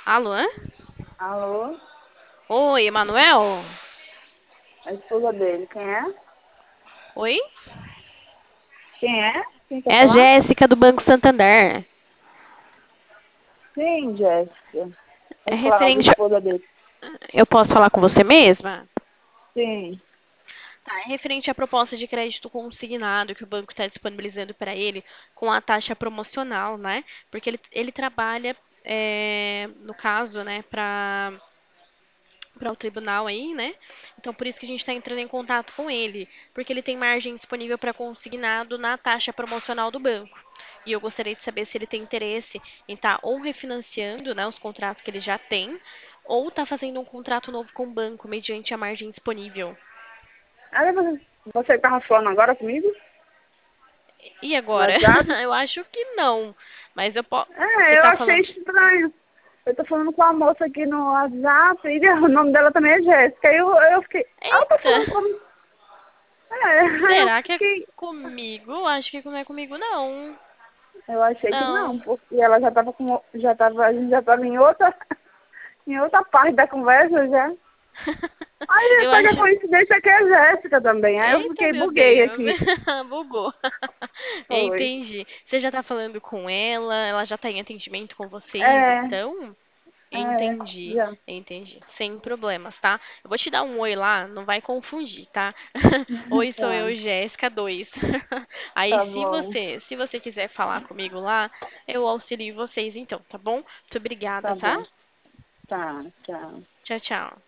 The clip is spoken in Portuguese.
Alô? Alô? Oi, Emanuel? A esposa dele, quem é? Oi? Quem é? Quem quer É a falar? Jéssica do Banco Santander. Sim, Jéssica. É É Cláudia, referente. esposa dele. Eu posso falar com você mesma? Sim. Tá, é referente à proposta de crédito consignado que o banco está disponibilizando para ele com a taxa promocional, né? Porque ele trabalha, no caso, né, para o tribunal aí, né? Então, por isso que a gente está entrando em contato com ele, porque ele tem margem disponível para consignado na taxa promocional do banco. E eu gostaria de saber se ele tem interesse em estar ou refinanciando, né, os contratos que ele já tem, ou está fazendo um contrato novo com o banco mediante a margem disponível. Ah, você estava falando agora comigo? E No agora? WhatsApp? Eu acho que não, mas eu posso. Você É, eu está achei falando. estranho. Eu tô falando com a moça aqui no WhatsApp e o nome dela também é Jéssica. Eu fiquei. Ah, eu tô Eita! falando como. É, aí eu Será que é fiquei. comigo? Acho que não é comigo, não. Eu achei que não, Não. porque ela já tava com. Já tava, a gente já tava em outra, em outra parte da conversa já. Aí Eu pega a acho. coincidência que é Jéssica também. Aí eu Eita, fiquei, meu buguei Deus. aqui. Bugou. Foi. Entendi. Você já tá falando com ela? Ela já tá em atendimento com vocês, É, então? é, Entendi, já. entendi. Sem problemas, tá? Eu vou te dar um oi lá, não vai confundir, tá? Oi, sou Tá, eu, Jéssica 2. Aí, tá se bom. você, se você quiser falar comigo lá, eu auxilio vocês então, tá bom? Muito obrigada, Tá tá? bom. Tá, tchau. Tchau, tchau.